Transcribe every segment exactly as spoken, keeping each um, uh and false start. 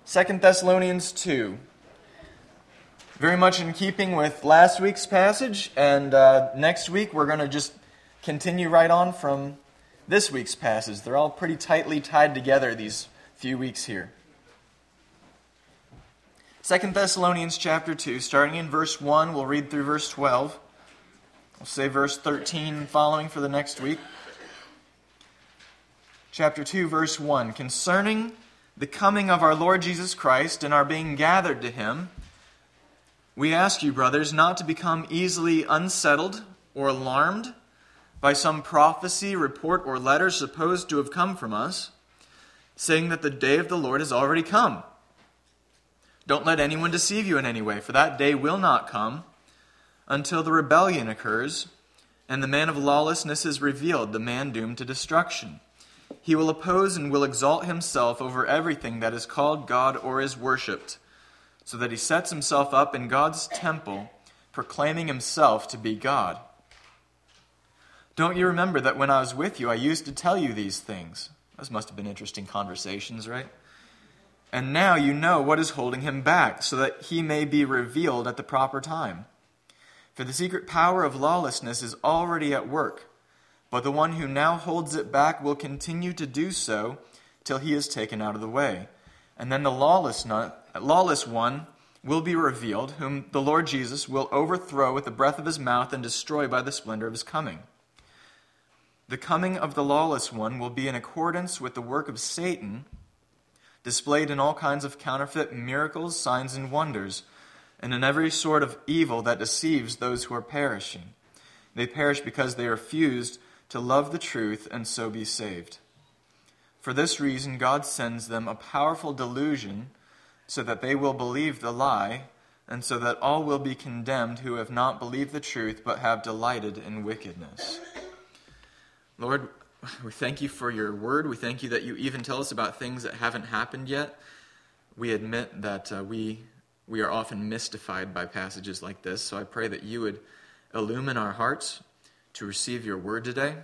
Second Thessalonians two. Very much in keeping with last week's passage, and uh, next week we're going to just continue right on from this week's passage. They're all pretty tightly tied together these few weeks here. Second Thessalonians chapter two, starting in verse one, we'll read through verse twelve. We'll say verse thirteen and following for the next week. Chapter two, verse one, concerning the coming of our Lord Jesus Christ and our being gathered to Him, we ask you, brothers, not to become easily unsettled or alarmed by some prophecy, report, or letter supposed to have come from us, saying that the day of the Lord has already come. Don't let anyone deceive you in any way, for that day will not come until the rebellion occurs and the man of lawlessness is revealed, the man doomed to destruction. He will oppose and will exalt himself over everything that is called God or is worshipped, so that he sets himself up in God's temple, proclaiming himself to be God. Don't you remember that when I was with you, I used to tell you these things? Those must have been interesting conversations, right? And now you know what is holding him back, so that he may be revealed at the proper time. For the secret power of lawlessness is already at work, but the one who now holds it back will continue to do so till he is taken out of the way. And then the lawless, not, lawless one will be revealed, whom the Lord Jesus will overthrow with the breath of his mouth and destroy by the splendor of his coming. The coming of the lawless one will be in accordance with the work of Satan, displayed in all kinds of counterfeit miracles, signs, and wonders, and in every sort of evil that deceives those who are perishing. They perish because they refused to love the truth and so be saved. For this reason, God sends them a powerful delusion so that they will believe the lie, and so that all will be condemned who have not believed the truth but have delighted in wickedness. Lord, we thank you for your word. We thank you that you even tell us about things that haven't happened yet. We admit that uh, we we are often mystified by passages like this, so I pray that you would illumine our hearts to receive your word today,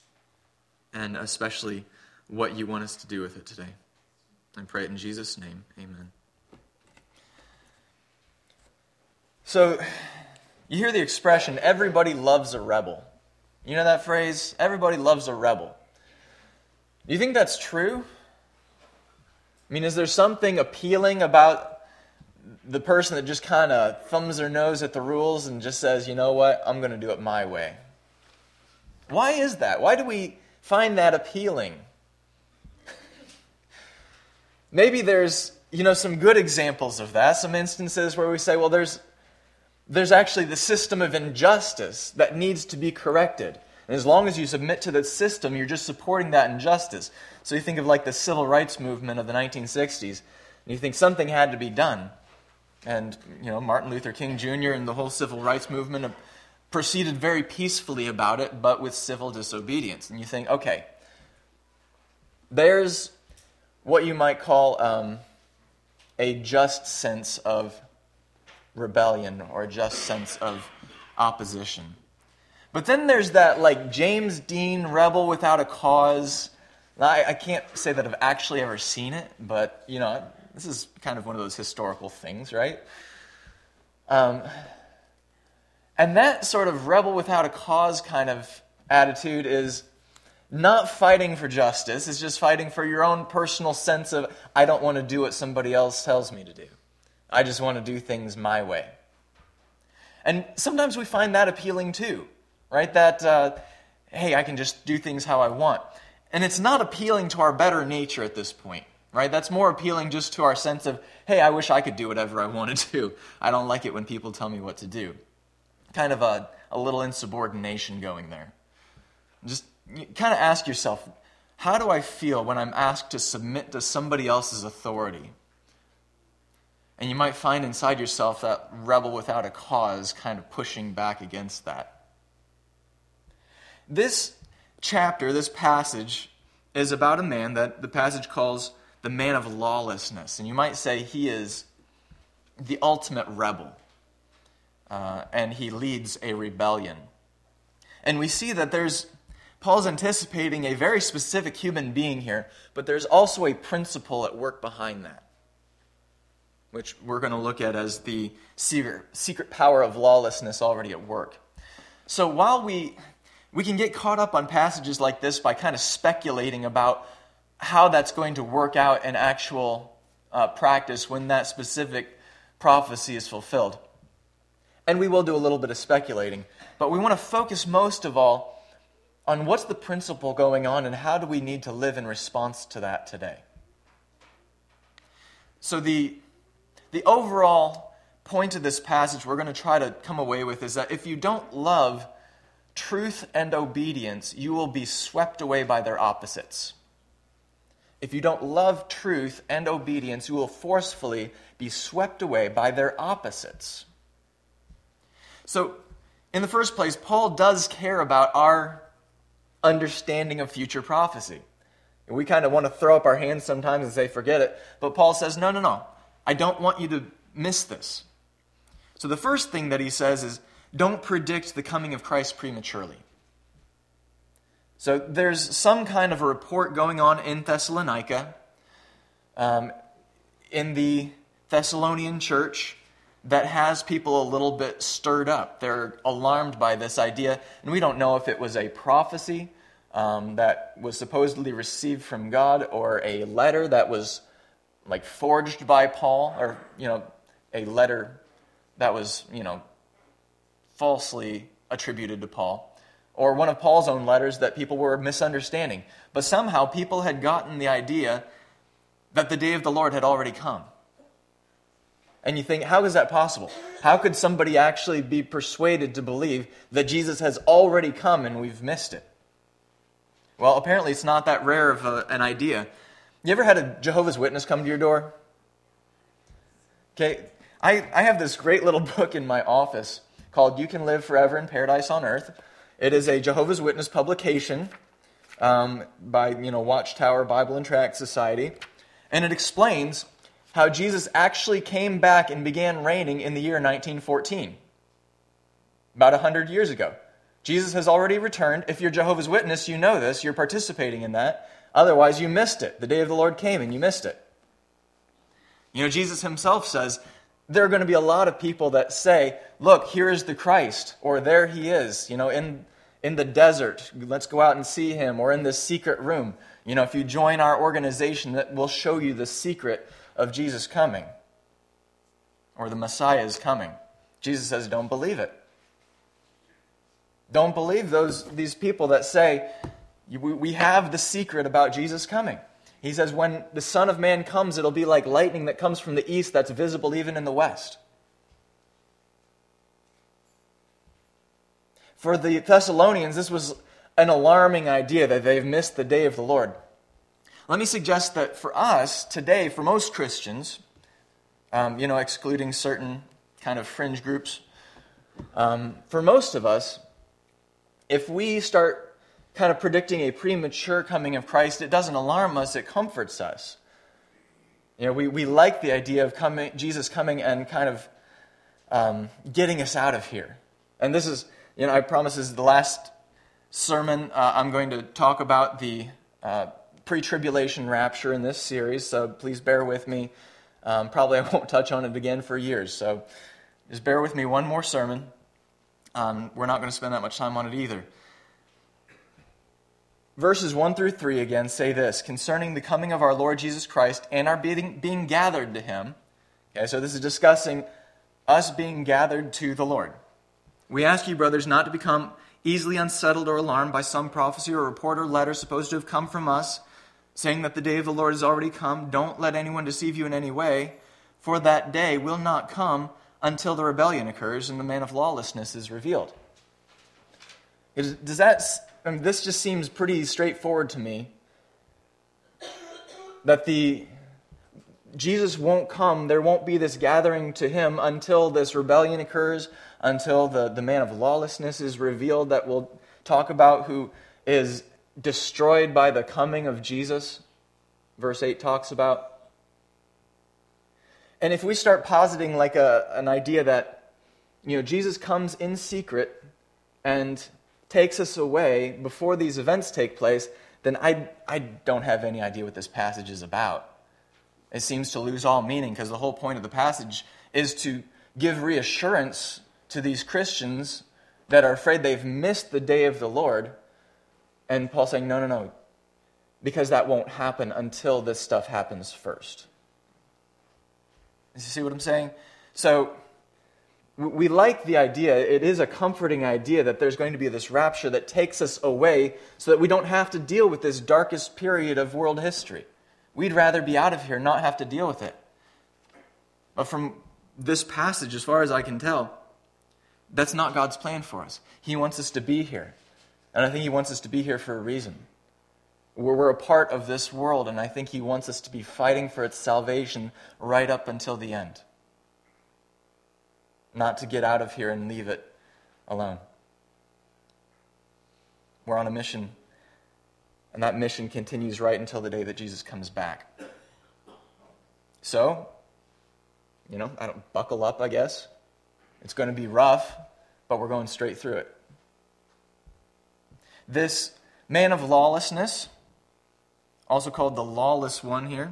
and especially what you want us to do with it today. I pray it in Jesus' name. Amen. So, you hear the expression, everybody loves a rebel. You know that phrase? Everybody loves a rebel. Do you think that's true? I mean, is there something appealing about the person that just kind of thumbs their nose at the rules and just says, you know what, I'm going to do it my way? Why is that? Why do we find that appealing? Maybe there's, you know, some good examples of that, some instances where we say, well, there's there's actually the system of injustice that needs to be corrected. And as long as you submit to the system, you're just supporting that injustice. So you think of like the civil rights movement of the nineteen sixties, and you think something had to be done. And, you know, Martin Luther King Junior and the whole civil rights movement proceeded very peacefully about it, but with civil disobedience. And you think, okay, there's what you might call um, a just sense of rebellion or a just sense of opposition. But then there's that, like, James Dean rebel without a cause. I, I can't say that I've actually ever seen it, but, you know, this is kind of one of those historical things, right? Um, and that sort of rebel without a cause kind of attitude is not fighting for justice. It's just fighting for your own personal sense of, I don't want to do what somebody else tells me to do. I just want to do things my way. And sometimes we find that appealing too, right? That, uh, hey, I can just do things how I want. And it's not appealing to our better nature at this point, right? That's more appealing just to our sense of, hey, I wish I could do whatever I want to do. I don't like it when people tell me what to do. Kind of a, a little insubordination going there. Just you kind of ask yourself, how do I feel when I'm asked to submit to somebody else's authority? And you might find inside yourself that rebel without a cause kind of pushing back against that. This chapter, this passage, is about a man that the passage calls the man of lawlessness. And you might say he is the ultimate rebel. Uh, and he leads a rebellion. And we see that there's, Paul's anticipating a very specific human being here, but there's also a principle at work behind that. which we're going to look at as the secret, secret power of lawlessness already at work. So while we we can get caught up on passages like this by kind of speculating about how that's going to work out in actual uh, practice when that specific prophecy is fulfilled. And we will do a little bit of speculating, but we want to focus most of all on what's the principle going on and how do we need to live in response to that today. So the, the overall point of this passage we're going to try to come away with is that if you don't love truth and obedience, you will be swept away by their opposites. If you don't love truth and obedience, you will forcefully be swept away by their opposites. So, in the first place, Paul does care about our understanding of future prophecy. We kind of want to throw up our hands sometimes and say, forget it. But Paul says, no, no, no. I don't want you to miss this. So the first thing that he says is, don't predict the coming of Christ prematurely. So there's some kind of a report going on in Thessalonica, um, in the Thessalonian church, that has people a little bit stirred up. They're alarmed by this idea, and we don't know if it was a prophecy um, that was supposedly received from God, or a letter that was like forged by Paul, or you know, a letter that was you know falsely attributed to Paul, or one of Paul's own letters that people were misunderstanding. But somehow people had gotten the idea that the day of the Lord had already come. And you think, how is that possible? How could somebody actually be persuaded to believe that Jesus has already come and we've missed it? Well, apparently it's not that rare of a, an idea. You ever had a Jehovah's Witness come to your door? Okay, I, I have this great little book in my office called You Can Live Forever in Paradise on Earth. It is a Jehovah's Witness publication um, by, you know, Watchtower Bible and Tract Society. And it explains how Jesus actually came back and began reigning in the year nineteen fourteen. About one hundred years ago. Jesus has already returned. If you're Jehovah's Witness, you know this. You're participating in that. Otherwise, you missed it. The day of the Lord came and you missed it. You know, Jesus himself says, there are going to be a lot of people that say, look, here is the Christ, or there he is, you know, in, in the desert. Let's go out and see him, or in this secret room. You know, if you join our organization, that will show you the secret of Jesus coming, or the Messiah is coming. Jesus says, don't believe it. Don't believe those these people that say, we have the secret about Jesus coming. He says, when the Son of Man comes, it'll be like lightning that comes from the east that's visible even in the west. For the Thessalonians, this was an alarming idea that they've missed the day of the Lord. Let me suggest that for us today, for most Christians, um, you know, excluding certain kind of fringe groups, um, for most of us, if we start kind of predicting a premature coming of Christ, it doesn't alarm us, it comforts us. You know, we, we like the idea of coming, Jesus coming and kind of um, getting us out of here. And this is, you know, I promise this is the last sermon. Uh, I'm going to talk about the uh, pre-tribulation rapture in this series, so please bear with me. Um, probably I won't touch on it again for years, so just bear with me one more sermon. Um, we're not going to spend that much time on it either. Verses one through three again say this, concerning the coming of our Lord Jesus Christ and our being, being gathered to him. Okay, so this is discussing us being gathered to the Lord. We ask you, brothers, not to become easily unsettled or alarmed by some prophecy or report or letter supposed to have come from us, saying that the day of the Lord has already come. Don't let anyone deceive you in any way, for that day will not come until the rebellion occurs and the man of lawlessness is revealed. Is, does that... I mean, this just seems pretty straightforward to me, that the Jesus won't come, there won't be this gathering to him until this rebellion occurs, until the, the man of lawlessness is revealed that we'll talk about, who is destroyed by the coming of Jesus, verse eight talks about. And if we start positing like a an idea that, you know, Jesus comes in secret and takes us away before these events take place, then I, I don't have any idea what this passage is about. it seems to lose all meaning, because the whole point of the passage is to give reassurance to these Christians that are afraid they've missed the day of the Lord. And Paul's saying, no, no, no, because that won't happen until this stuff happens first. You see what I'm saying? So, we like the idea, it is a comforting idea that there's going to be this rapture that takes us away so that we don't have to deal with this darkest period of world history. We'd rather be out of here, not have to deal with it. But from this passage, as far as I can tell, that's not God's plan for us. He wants us to be here. And I think He wants us to be here for a reason. We're a part of this world, and I think He wants us to be fighting for its salvation right up until the end. Not to get out of here and leave it alone. We're on a mission, and that mission continues right until the day that Jesus comes back. So, you know, I don't buckle up, I guess. It's going to be rough, but we're going straight through it. This man of lawlessness, also called the lawless one here,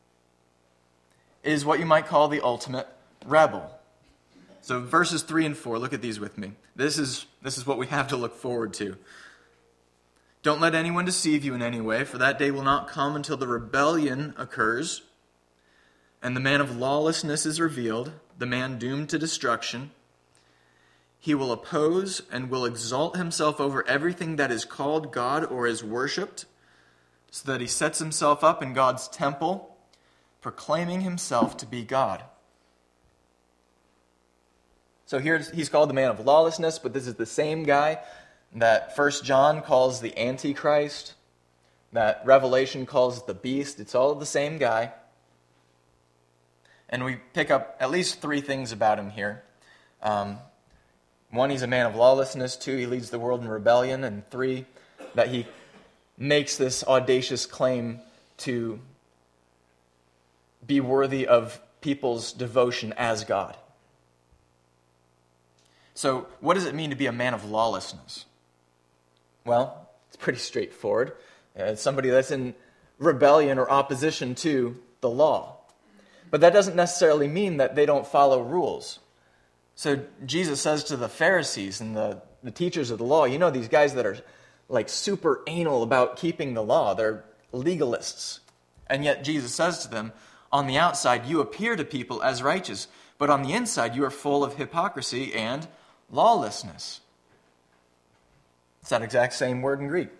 is what you might call the ultimate rebel. So verses three and four, look at these with me. This is, this is what we have to look forward to. Don't let anyone deceive you in any way, for that day will not come until the rebellion occurs, and the man of lawlessness is revealed, the man doomed to destruction. He will oppose and will exalt himself over everything that is called God or is worshipped, so that he sets himself up in God's temple, proclaiming himself to be God. So here he's called the man of lawlessness, but this is the same guy that First John calls the Antichrist, that Revelation calls the beast. It's all the same guy. And we pick up at least three things about him here. Um, one, he's a man of lawlessness. Two, he leads the world in rebellion. And three, that he makes this audacious claim to be worthy of people's devotion as God. So, what does it mean to be a man of lawlessness? Well, it's pretty straightforward. Uh, it's somebody that's in rebellion or opposition to the law. But that doesn't necessarily mean that they don't follow rules. So, Jesus says to the Pharisees and the, the teachers of the law, you know, these guys that are like super anal about keeping the law, they're legalists. And yet Jesus says to them, on the outside you appear to people as righteous, but on the inside you are full of hypocrisy and lawlessness. It's that exact same word in Greek.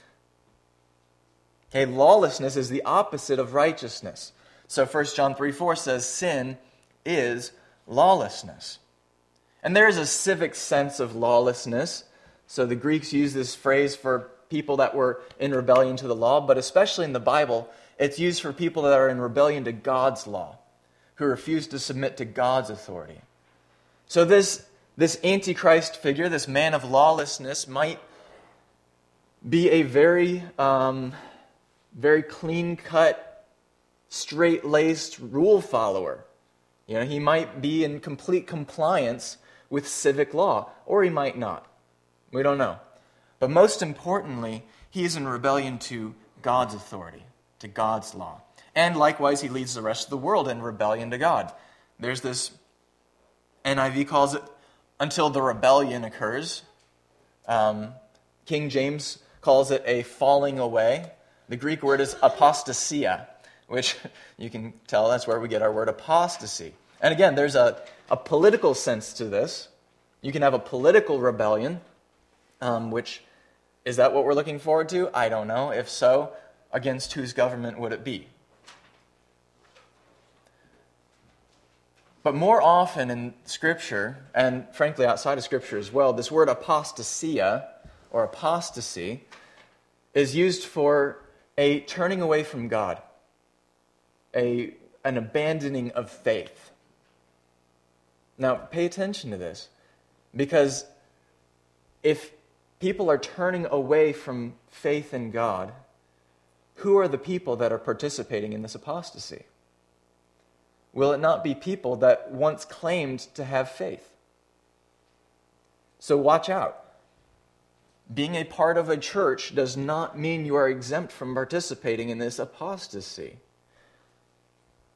Okay, lawlessness is the opposite of righteousness. So First John three four says sin is lawlessness. And there is a civic sense of lawlessness. So the Greeks use this phrase for people that were in rebellion to the law, but especially in the Bible, it's used for people that are in rebellion to God's law, who refuse to submit to God's authority. So this, this Antichrist figure, this man of lawlessness, might be a very, um, very clean-cut, straight-laced rule follower. You know, he might be in complete compliance with civic law, or he might not. We don't know. But most importantly, he is in rebellion to God's authority, to God's law. And likewise, he leads the rest of the world in rebellion to God. There's this, N I V calls it, until the rebellion occurs. Um, King James calls it a falling away. The Greek word is apostasia, which you can tell that's where we get our word apostasy. And again, there's a, a political sense to this. You can have a political rebellion, um, which, is that what we're looking forward to? I don't know. If so, against whose government would it be? But more often in Scripture, and frankly outside of Scripture as well, this word apostasia, or apostasy, is used for a turning away from God, a, an abandoning of faith. Now, pay attention to this, because if people are turning away from faith in God, who are the people that are participating in this apostasy? Will it not be people that once claimed to have faith? So watch out. Being a part of a church does not mean you are exempt from participating in this apostasy.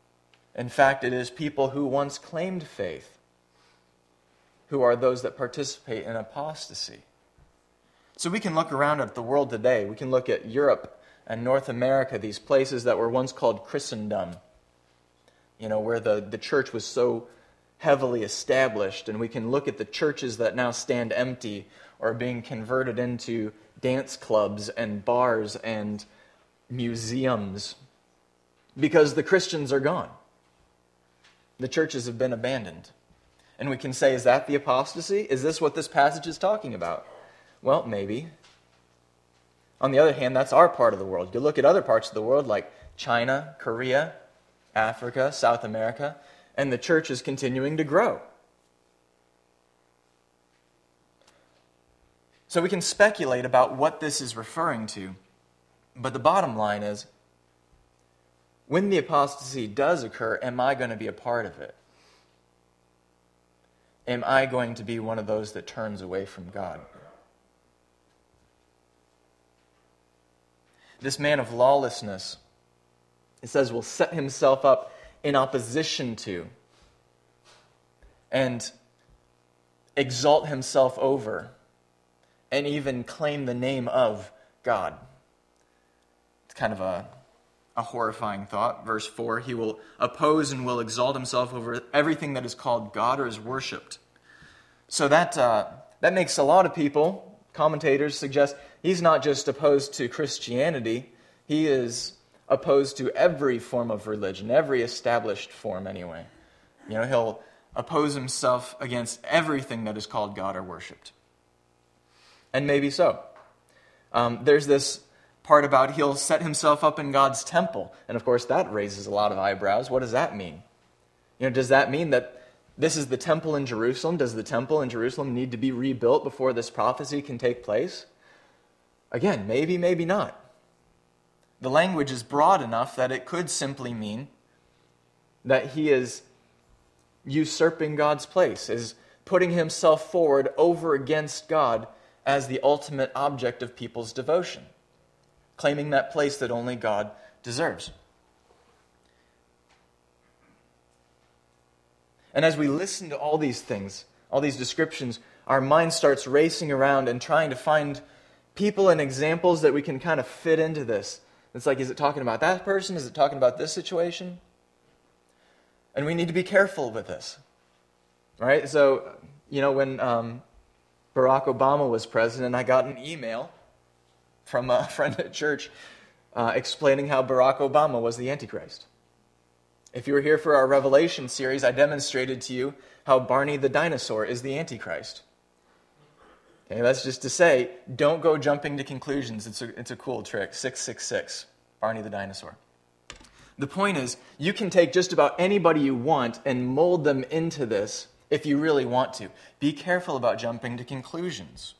In fact, it is people who once claimed faith who are those that participate in apostasy. So we can look around at the world today. We can look at Europe and North America, these places that were once called Christendom, you know, where the, the church was so heavily established. And we can look at the churches that now stand empty or are being converted into dance clubs and bars and museums because the Christians are gone. The churches have been abandoned. And we can say, is that the apostasy? Is this what this passage is talking about? Well, maybe. On the other hand, that's our part of the world. You look at other parts of the world like China, Korea, Africa, South America, and the church is continuing to grow. So we can speculate about what this is referring to. But the bottom line is, when the apostasy does occur, am I going to be a part of it? Am I going to be one of those that turns away from God? This man of lawlessness, it says, will set himself up in opposition to and exalt himself over and even claim the name of God. It's kind of a, a horrifying thought. Verse four, he will oppose and will exalt himself over everything that is called God or is worshipped. So that uh, that makes a lot of people, commentators suggest, he's not just opposed to Christianity, he is opposed to every form of religion, every established form anyway. You know, he'll oppose himself against everything that is called God or worshipped. And maybe so. Um, there's this part about he'll set himself up in God's temple. And of course that raises a lot of eyebrows. What does that mean? You know, does that mean that this is the temple in Jerusalem? Does the temple in Jerusalem need to be rebuilt before this prophecy can take place? Again, maybe, maybe not. The language is broad enough that it could simply mean that he is usurping God's place, is putting himself forward over against God as the ultimate object of people's devotion, claiming that place that only God deserves. And as we listen to all these things, all these descriptions, our mind starts racing around and trying to find people and examples that we can kind of fit into this. It's like, is it talking about that person? Is it talking about this situation? And we need to be careful with this. Right? So, you know, when um, Barack Obama was president, I got an email from a friend at church uh, explaining how Barack Obama was the Antichrist. If you were here for our Revelation series, I demonstrated to you how Barney the dinosaur is the Antichrist. Okay, that's just to say, don't go jumping to conclusions. It's a, it's a cool trick. six six six, Barney the dinosaur. The point is, you can take just about anybody you want and mold them into this if you really want to. Be careful about jumping to conclusions.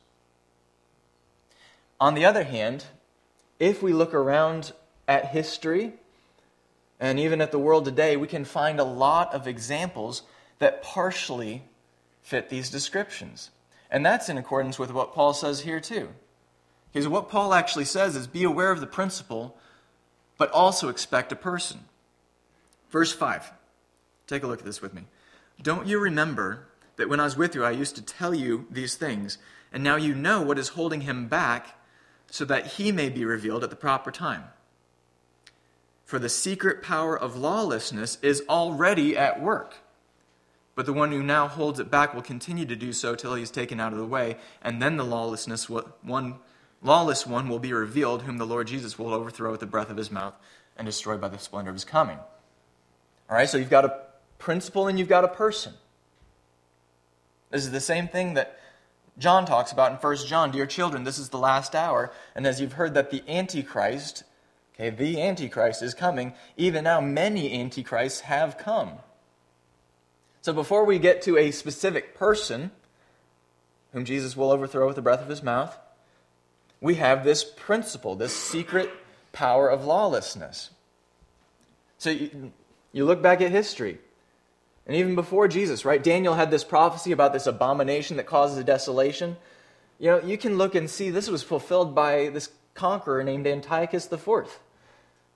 On the other hand, if we look around at history, and even at the world today, we can find a lot of examples that partially fit these descriptions. And that's in accordance with what Paul says here too. Because what Paul actually says is, be aware of the principle, but also expect a person. Verse five. Take a look at this with me. Don't you remember that when I was with you, I used to tell you these things, and now you know what is holding him back, so that he may be revealed at the proper time. For the secret power of lawlessness is already at work. But the one who now holds it back will continue to do so till he is taken out of the way, and then the lawlessness one, lawless one will be revealed, whom the Lord Jesus will overthrow with the breath of his mouth and destroy by the splendor of his coming. All right, so you've got a principle and you've got a person. This is the same thing that John talks about in First John. Dear children, this is the last hour, and as you've heard that the Antichrist, okay, the Antichrist is coming, even now many Antichrists have come. So before we get to a specific person, whom Jesus will overthrow with the breath of his mouth, we have this principle, this secret power of lawlessness. So you, you look back at history, and even before Jesus, right? Daniel had this prophecy about this abomination that causes a desolation. You know, you can look and see this was fulfilled by this conqueror named Antiochus the Fourth.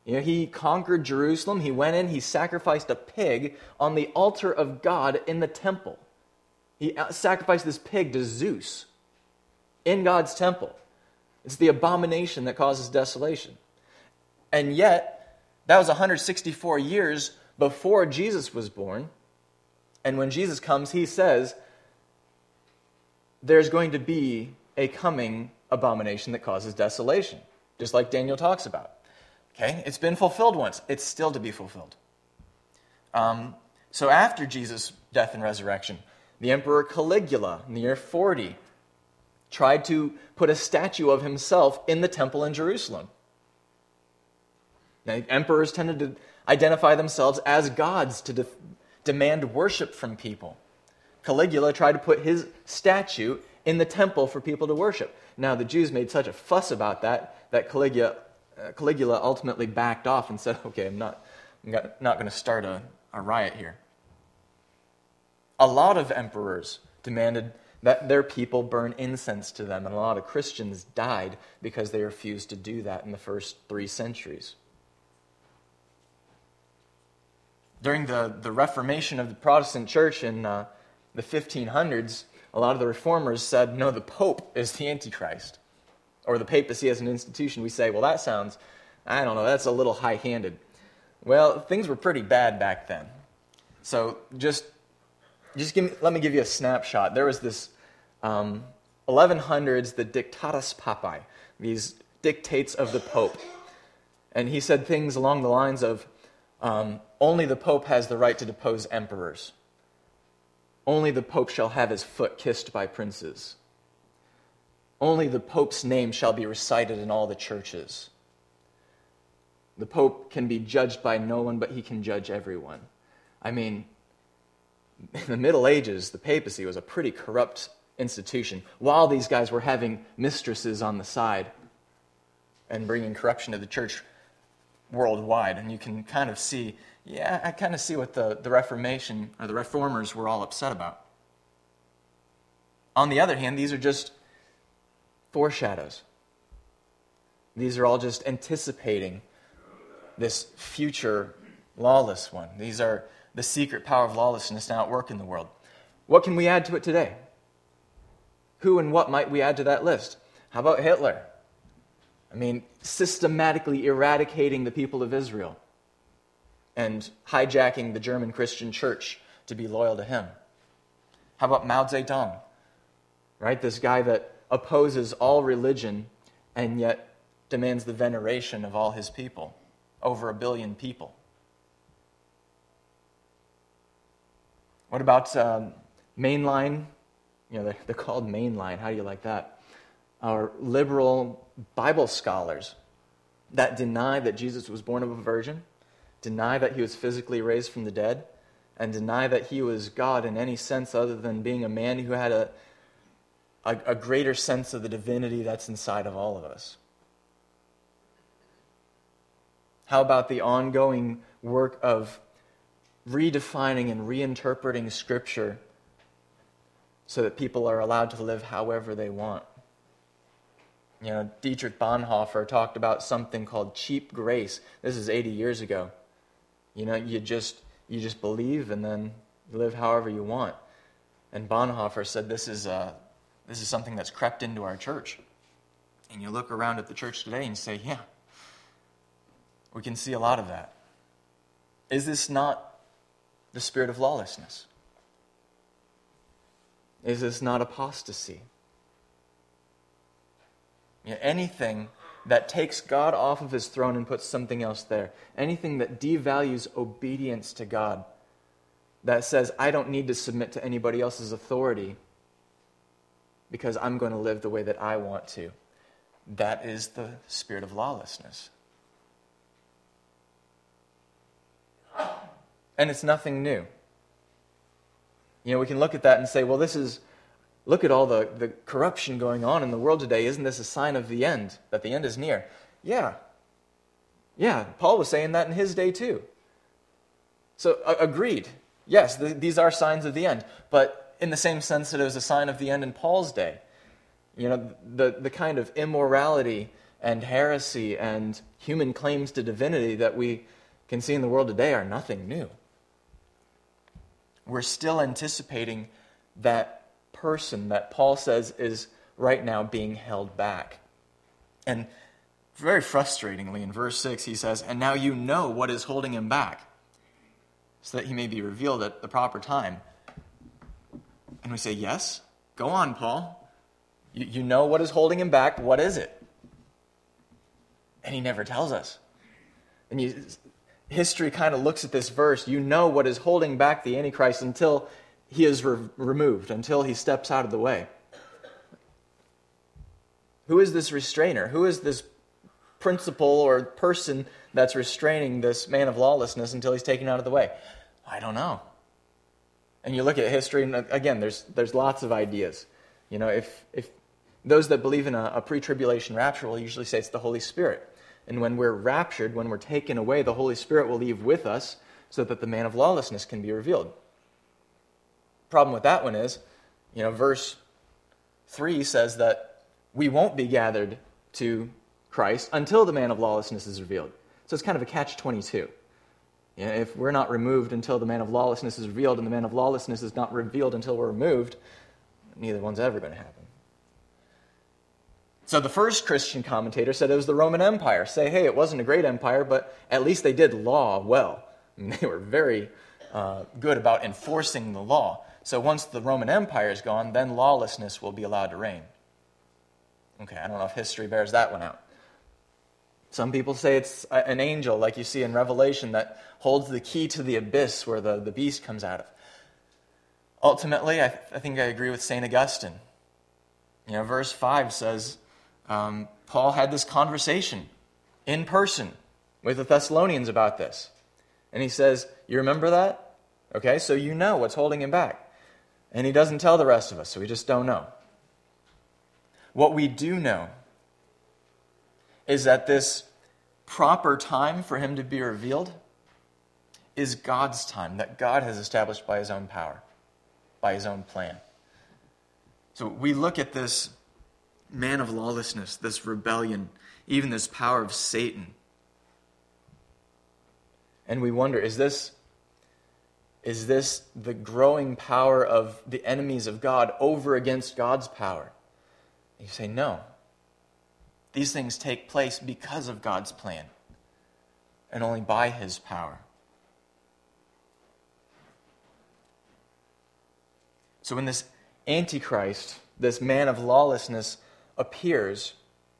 You know, he conquered Jerusalem. He went in, he sacrificed a pig on the altar of God in the temple. He sacrificed this pig to Zeus in God's temple. It's the abomination that causes desolation. And yet, that was one hundred sixty-four years before Jesus was born. And when Jesus comes, he says, there's going to be a coming abomination that causes desolation, just like Daniel talks about. Okay, it's been fulfilled once. It's still to be fulfilled. Um, so after Jesus' death and resurrection, the Emperor Caligula, in the year forty, tried to put a statue of himself in the temple in Jerusalem. Now, emperors tended to identify themselves as gods to de- demand worship from people. Caligula tried to put his statue in the temple for people to worship. Now, the Jews made such a fuss about that that Caligula, uh, Caligula ultimately backed off and said, okay, I'm not, I'm not going to start a, a riot here. A lot of emperors demanded that their people burn incense to them, and a lot of Christians died because they refused to do that in the first three centuries. During the, the Reformation of the Protestant Church in uh, the fifteen hundreds, a lot of the reformers said, no, the Pope is the Antichrist. Or the papacy as an institution. We say, well, that sounds, I don't know, that's a little high-handed. Well, things were pretty bad back then. So just, just give me, let me give you a snapshot. There was this um, eleven hundreds, the Dictatus Papae, these dictates of the Pope. And he said things along the lines of, um, only the Pope has the right to depose emperors. Only the Pope shall have his foot kissed by princes. Only the Pope's name shall be recited in all the churches. The Pope can be judged by no one, but he can judge everyone. I mean, in the Middle Ages, the papacy was a pretty corrupt institution, while these guys were having mistresses on the side and bringing corruption to the church worldwide. And you can kind of see, yeah, I kind of see what the, the Reformation, or the Reformers were all upset about. On the other hand, these are just foreshadows. These are all just anticipating this future lawless one. These are the secret power of lawlessness now at work in the world. What can we add to it today? Who and what might we add to that list? How about Hitler? I mean, systematically eradicating the people of Israel and hijacking the German Christian church to be loyal to him. How about Mao Zedong? Right? This guy that opposes all religion and yet demands the veneration of all his people, over a billion people. What about um, mainline? You know, they're, they're called mainline. How do you like that? Our liberal Bible scholars that deny that Jesus was born of a virgin, deny that he was physically raised from the dead, and deny that he was God in any sense other than being a man who had a A, a greater sense of the divinity that's inside of all of us. How about the ongoing work of redefining and reinterpreting Scripture so that people are allowed to live however they want? You know, Dietrich Bonhoeffer talked about something called cheap grace. This is eighty years ago. You know, you just you just believe and then live however you want. And Bonhoeffer said this is a This is something that's crept into our church. And you look around at the church today and you say, yeah, we can see a lot of that. Is this not the spirit of lawlessness? Is this not apostasy? You know, anything that takes God off of his throne and puts something else there, anything that devalues obedience to God, that says, I don't need to submit to anybody else's authority because I'm going to live the way that I want to. That is the spirit of lawlessness. And it's nothing new. You know, we can look at that and say, well, this is, look at all the, the corruption going on in the world today. Isn't this a sign of the end, that the end is near? Yeah. Yeah, Paul was saying that in his day too. So, uh, agreed. Yes, th- these are signs of the end. But in the same sense that it was a sign of the end in Paul's day. You know, the, the kind of immorality and heresy and human claims to divinity that we can see in the world today are nothing new. We're still anticipating that person that Paul says is right now being held back. And very frustratingly, in verse six, he says, "And now you know what is holding him back, so that he may be revealed at the proper time." And we say, yes, go on, Paul. You, you know what is holding him back. What is it? And he never tells us. And you, history kind of looks at this verse. You know what is holding back the Antichrist until he is re- removed, until he steps out of the way. Who is this restrainer? Who is this principle or person that's restraining this man of lawlessness until he's taken out of the way? I don't know. And you look at history, and again, there's there's lots of ideas. You know, if if those that believe in a, a pre-tribulation rapture will usually say it's the Holy Spirit. And when we're raptured, when we're taken away, the Holy Spirit will leave with us so that the man of lawlessness can be revealed. Problem with that one is, you know, verse three says that we won't be gathered to Christ until the man of lawlessness is revealed. So it's kind of a catch twenty-two. You know, if we're not removed until the man of lawlessness is revealed, and the man of lawlessness is not revealed until we're removed, neither one's ever going to happen. So the first Christian commentator said it was the Roman Empire. Say, hey, it wasn't a great empire, but at least they did law well. I mean, they were very uh, good about enforcing the law. So once the Roman Empire is gone, then lawlessness will be allowed to reign. Okay, I don't know if history bears that one out. Some people say it's an angel, like you see in Revelation, that holds the key to the abyss where the, the beast comes out of. Ultimately, I, th- I think I agree with Saint Augustine. You know, verse five says, um, Paul had this conversation in person with the Thessalonians about this. And he says, you remember that? Okay, so you know what's holding him back. And he doesn't tell the rest of us, so we just don't know. What we do know is that this proper time for him to be revealed is God's time, that God has established by his own power, by his own plan. So we look at this man of lawlessness, this rebellion, even this power of Satan, and we wonder, is this, is this the growing power of the enemies of God over against God's power? And you say, no. These things take place because of God's plan and only by his power. So when this Antichrist, this man of lawlessness, appears,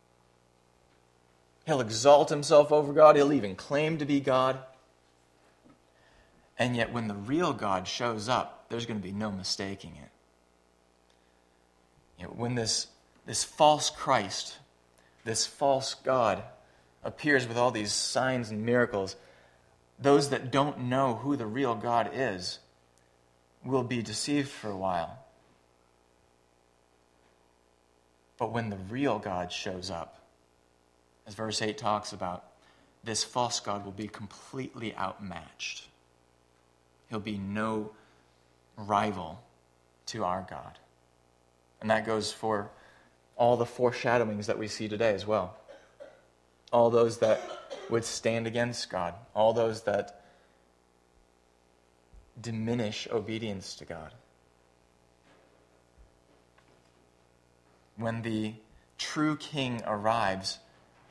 he'll exalt himself over God, he'll even claim to be God. And yet when the real God shows up, there's going to be no mistaking it. You know, when this, this false Christ, this false God appears with all these signs and miracles, those that don't know who the real God is will be deceived for a while. But when the real God shows up, as verse eight talks about, this false God will be completely outmatched. He'll be no rival to our God. And that goes for all the foreshadowings that we see today as well. All those that would stand against God. All those that diminish obedience to God. When the true king arrives,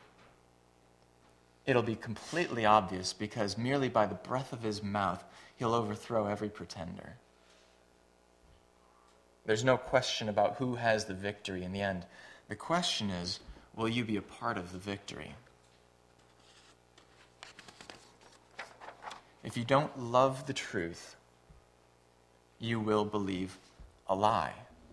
it'll be completely obvious because merely by the breath of his mouth, he'll overthrow every pretender. There's no question about who has the victory in the end. The question is, will you be a part of the victory? If you don't love the truth, you will believe a lie.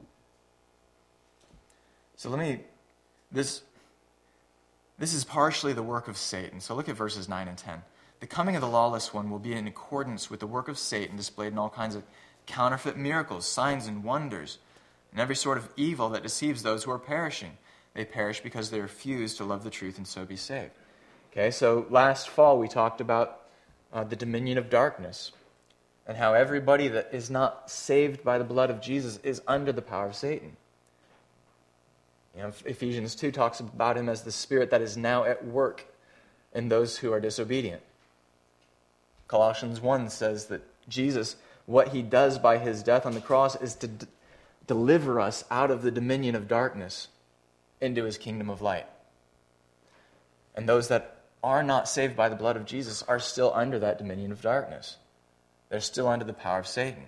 So let me, this, this is partially the work of Satan. So look at verses nine and ten. The coming of the lawless one will be in accordance with the work of Satan displayed in all kinds of counterfeit miracles, signs, and wonders, and every sort of evil that deceives those who are perishing. They perish because they refuse to love the truth and so be saved. Okay, so last fall we talked about uh, the dominion of darkness and how everybody that is not saved by the blood of Jesus is under the power of Satan. You know, Ephesians two talks about him as the Spirit that is now at work in those who are disobedient. Colossians one says that Jesus, what he does by his death on the cross is to d- deliver us out of the dominion of darkness into his kingdom of light. And those that are not saved by the blood of Jesus are still under that dominion of darkness. They're still under the power of Satan.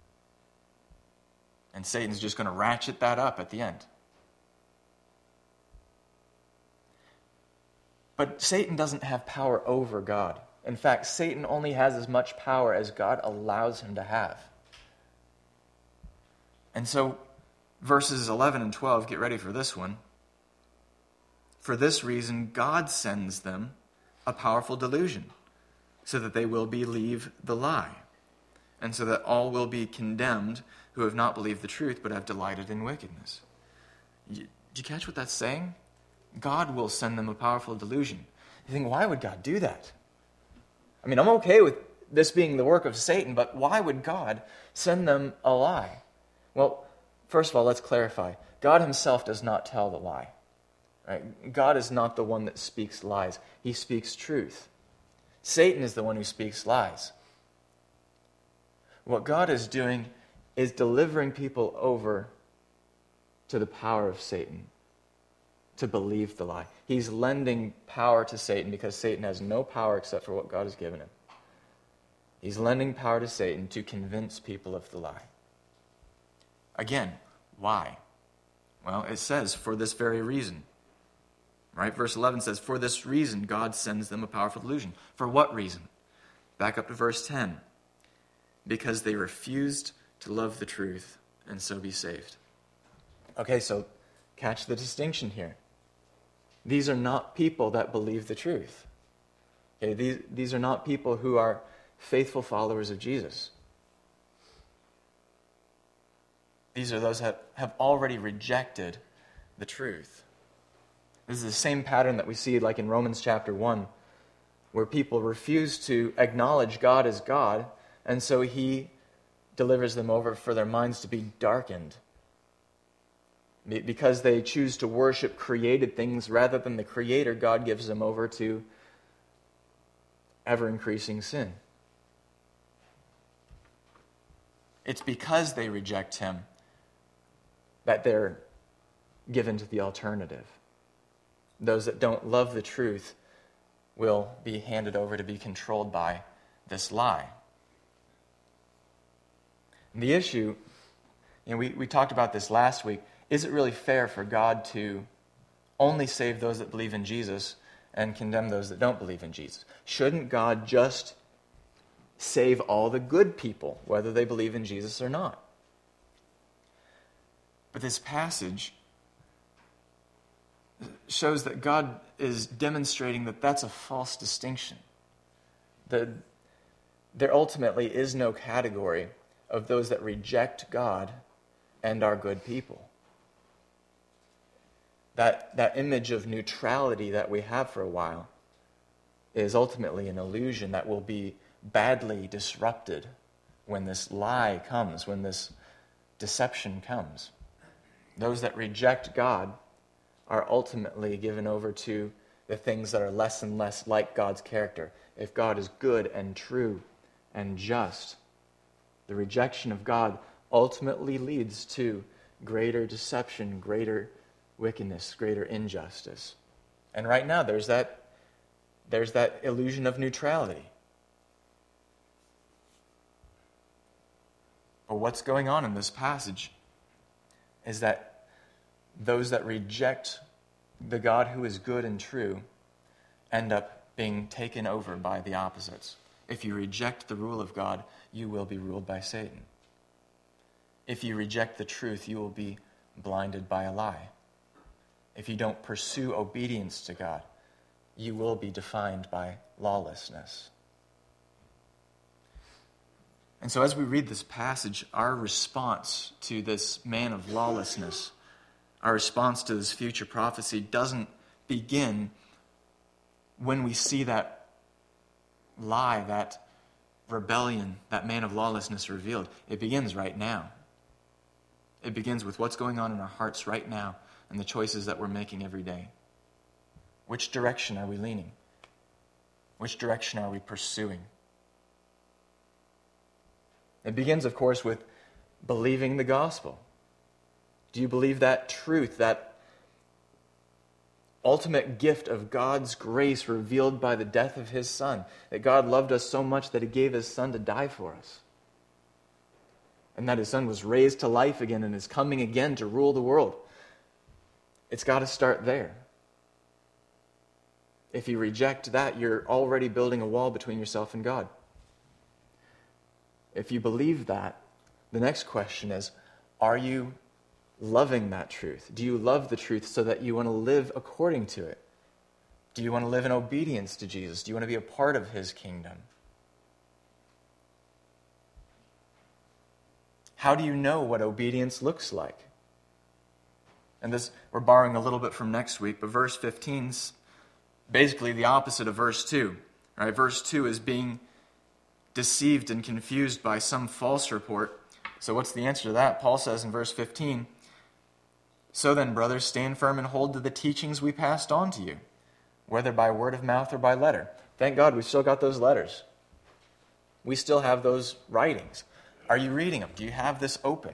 And Satan's just going to ratchet that up at the end. But Satan doesn't have power over God. In fact, Satan only has as much power as God allows him to have. And so, verses eleven and twelve, get ready for this one. For this reason, God sends them a powerful delusion, so that they will believe the lie, and so that all will be condemned who have not believed the truth, but have delighted in wickedness. Did you catch what that's saying? God will send them a powerful delusion. You think, why would God do that? I mean, I'm okay with this being the work of Satan, but why would God send them a lie? Well, first of all, let's clarify. God himself does not tell the lie. Right? God is not the one that speaks lies. He speaks truth. Satan is the one who speaks lies. What God is doing is delivering people over to the power of Satan to believe the lie. He's lending power to Satan because Satan has no power except for what God has given him. He's lending power to Satan to convince people of the lie. Again, why? Well, it says, for this very reason. Right? Verse eleven says, for this reason God sends them a powerful delusion. For what reason? Back up to verse ten. Because they refused to love the truth and so be saved. Okay, so catch the distinction here. These are not people that believe the truth. Okay, these, these are not people who are faithful followers of Jesus. These are those that have already rejected the truth. This is the same pattern that we see like in Romans chapter one, where people refuse to acknowledge God as God, and so he delivers them over for their minds to be darkened. Because they choose to worship created things rather than the Creator, God gives them over to ever-increasing sin. It's because they reject him that they're given to the alternative. Those that don't love the truth will be handed over to be controlled by this lie. And the issue, you know, we, we talked about this last week. Is it really fair for God to only save those that believe in Jesus and condemn those that don't believe in Jesus? Shouldn't God just save all the good people, whether they believe in Jesus or not? But this passage shows that God is demonstrating that that's a false distinction. That there ultimately is no category of those that reject God and are good people. That, that image of neutrality that we have for a while is ultimately an illusion that will be badly disrupted when this lie comes, when this deception comes. Those that reject God are ultimately given over to the things that are less and less like God's character. If God is good and true and just, the rejection of God ultimately leads to greater deception, greater wickedness, greater injustice. And right now there's that there's that illusion of neutrality. But what's going on in this passage is that those that reject the God who is good and true end up being taken over by the opposites. If you reject the rule of God, you will be ruled by Satan. If you reject the truth, you will be blinded by a lie. If you don't pursue obedience to God, you will be defined by lawlessness. And so as we read this passage, our response to this man of lawlessness, our response to this future prophecy doesn't begin when we see that lie, that rebellion, that man of lawlessness revealed. It begins right now. It begins with what's going on in our hearts right now and the choices that we're making every day? Which direction are we leaning? Which direction are we pursuing? It begins, of course, with believing the gospel. Do you believe that truth, that ultimate gift of God's grace revealed by the death of his Son, that God loved us so much that he gave his Son to die for us, and that his Son was raised to life again and is coming again to rule the world? It's got to start there. If you reject that, you're already building a wall between yourself and God. If you believe that, the next question is, are you loving that truth? Do you love the truth so that you want to live according to it? Do you want to live in obedience to Jesus? Do you want to be a part of his kingdom? How do you know what obedience looks like? And this, we're borrowing a little bit from next week, but verse fifteen is basically the opposite of verse two. Right? Verse two is being deceived and confused by some false report. So what's the answer to that? Paul says in verse fifteen, "So then, brothers, stand firm and hold to the teachings we passed on to you, whether by word of mouth or by letter." Thank God we've still got those letters. We still have those writings. Are you reading them? Do you have this open?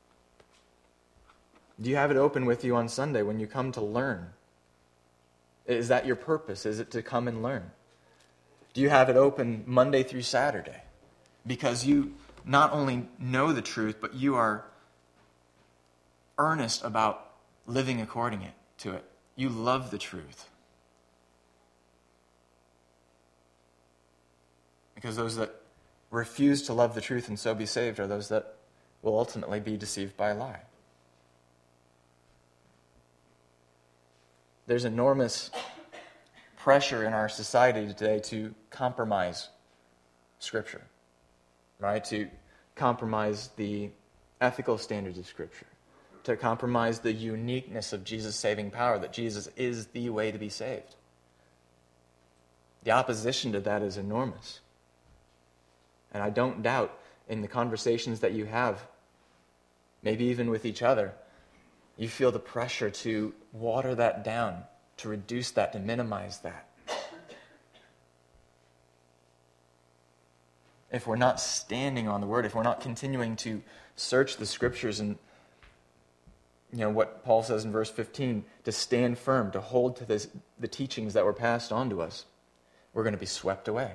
Do you have it open with you on Sunday when you come to learn? Is that your purpose? Is it to come and learn? Do you have it open Monday through Saturday? Because you not only know the truth, but you are earnest about living according it, to it. You love the truth. Because those that refuse to love the truth and so be saved are those that will ultimately be deceived by a lie. There's enormous pressure in our society today to compromise Scripture, right? To compromise the ethical standards of Scripture, to compromise the uniqueness of Jesus' saving power, that Jesus is the way to be saved. The opposition to that is enormous. And I don't doubt in the conversations that you have, maybe even with each other, you feel the pressure to water that down, to reduce that, to minimize that. If we're not standing on the Word, if we're not continuing to search the Scriptures and, you know, what Paul says in verse fifteen, to stand firm, to hold to this, the teachings that were passed on to us, we're going to be swept away.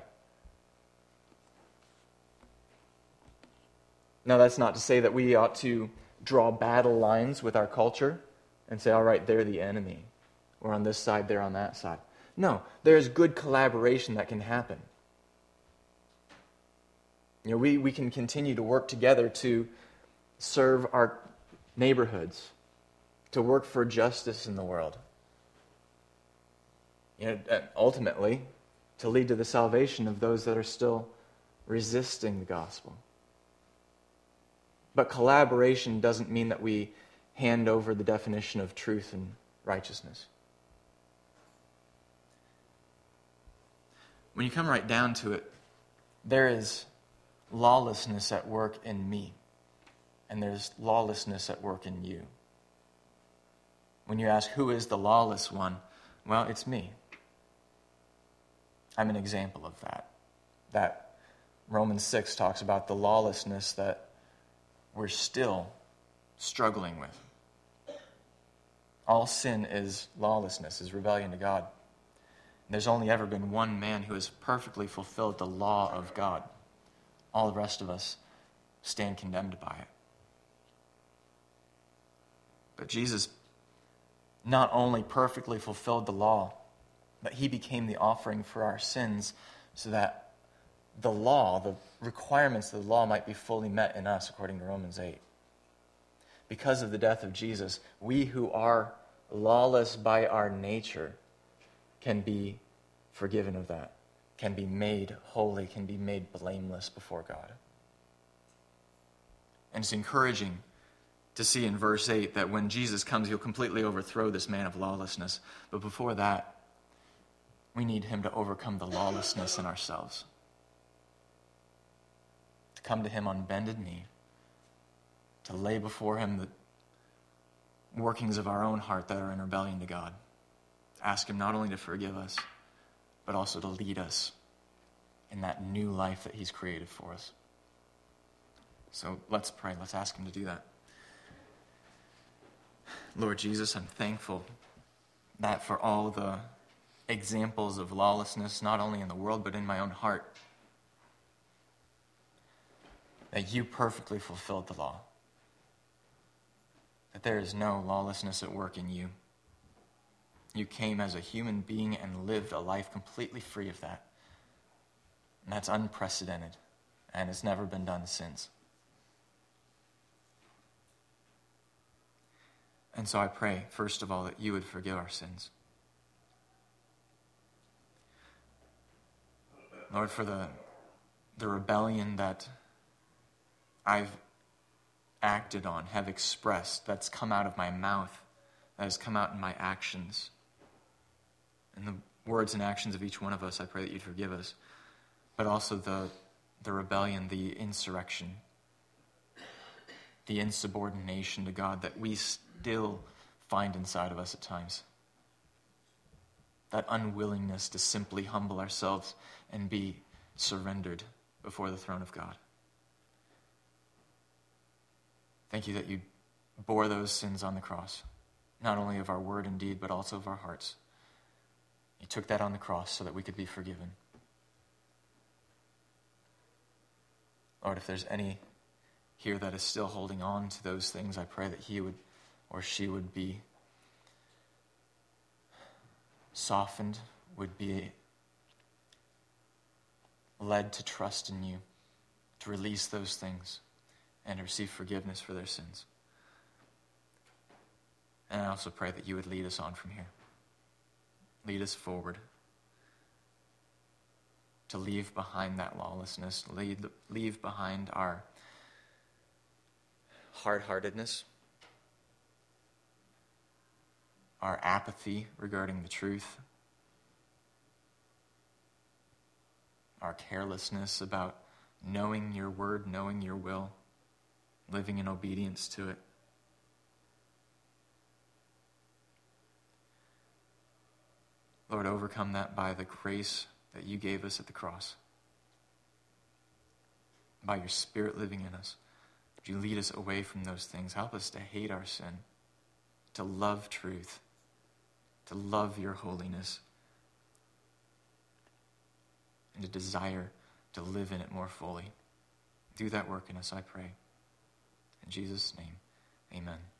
Now, that's not to say that we ought to draw battle lines with our culture and say, all right, they're the enemy. We're on this side, they're on that side. No, there's good collaboration that can happen. You know, we, we can continue to work together to serve our neighborhoods, to work for justice in the world. You know, ultimately, to lead to the salvation of those that are still resisting the gospel. But collaboration doesn't mean that we hand over the definition of truth and righteousness. When you come right down to it, there is lawlessness at work in me, and there's lawlessness at work in you. When you ask, who is the lawless one? Well, it's me. I'm an example of that. That Romans six talks about the lawlessness that we're still struggling with. All sin is lawlessness, is rebellion to God. There's only ever been one man who has perfectly fulfilled the law of God. All the rest of us stand condemned by it. But Jesus not only perfectly fulfilled the law, but he became the offering for our sins so that the law, the requirements of the law might be fully met in us, according to Romans eight. Because of the death of Jesus, we who are lawless by our nature can be forgiven of that, can be made holy, can be made blameless before God. And it's encouraging to see in verse eight that when Jesus comes, he'll completely overthrow this man of lawlessness. But before that, we need him to overcome the lawlessness in ourselves. To come to him on bended knee, to lay before him the workings of our own heart that are in rebellion to God. Ask him not only to forgive us, but also to lead us in that new life that he's created for us. So let's pray. Let's ask him to do that. Lord Jesus, I'm thankful that for all the examples of lawlessness, not only in the world, but in my own heart, that you perfectly fulfilled the law. That there is no lawlessness at work in you. You came as a human being and lived a life completely free of that. And that's unprecedented, and it's never been done since. And so I pray, first of all, that you would forgive our sins. Lord, for the, the rebellion that I've acted on, have expressed, that's come out of my mouth, that has come out in my actions, and the words and actions of each one of us, I pray that you'd forgive us. But also the, the rebellion, the insurrection, the insubordination to God that we still find inside of us at times. That unwillingness to simply humble ourselves and be surrendered before the throne of God. Thank you that you bore those sins on the cross, not only of our word and deed, but also of our hearts. You took that on the cross so that we could be forgiven. Lord, if there's any here that is still holding on to those things, I pray that he would or she would be softened, would be led to trust in you, to release those things and receive forgiveness for their sins. And I also pray that you would lead us on from here. Lead us forward to leave behind that lawlessness, leave, leave behind our hard-heartedness, our apathy regarding the truth, our carelessness about knowing your word, knowing your will, living in obedience to it. Lord, overcome that by the grace that you gave us at the cross. By your Spirit living in us. Would you lead us away from those things? Help us to hate our sin, to love truth, to love your holiness, and to desire to live in it more fully. Do that work in us, I pray. In Jesus' name, amen.